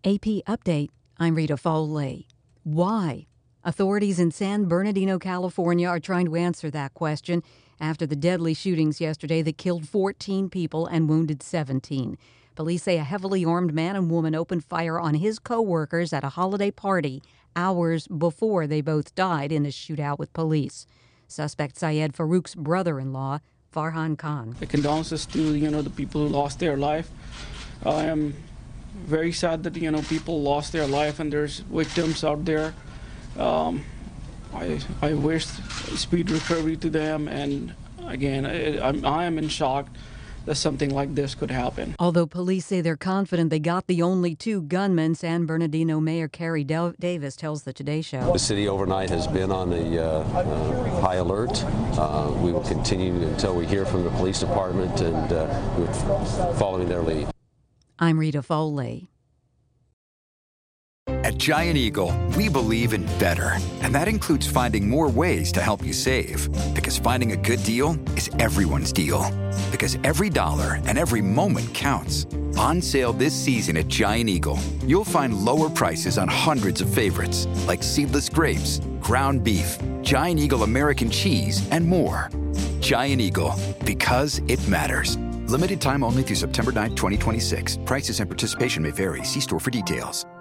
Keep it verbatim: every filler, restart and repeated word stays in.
A P Update, I'm Rita Foley. Why? Authorities in San Bernardino, California are trying to answer that question after the deadly shootings yesterday that killed fourteen people and wounded seventeen. Police say a heavily armed man and woman opened fire on his co-workers at a holiday party hours before they both died in a shootout with police. Suspect Syed Farouk's brother-in-law, Farhan Khan. The condolences to, you know, the people who lost their life. I am very sad that, you know, people lost their life and there's victims out there. Um, I, I wish speed recovery to them, and again, I, I'm, I am in shock that something like this could happen. Although police say they're confident they got the only two gunmen, San Bernardino Mayor Carrie Davis tells the Today Show. The city overnight has been on a uh, uh, high alert. Uh, we will continue until we hear from the police department, and uh, we're following their lead. I'm Rita Foley. At Giant Eagle, we believe in better, and that includes finding more ways to help you save. Because finding a good deal is everyone's deal. Because every dollar and every moment counts. On sale this season at Giant Eagle, you'll find lower prices on hundreds of favorites, like seedless grapes, ground beef, Giant Eagle American cheese, and more. Giant Eagle, because it matters. Limited time only through September ninth, twenty twenty-six. Prices and participation may vary. See store for details.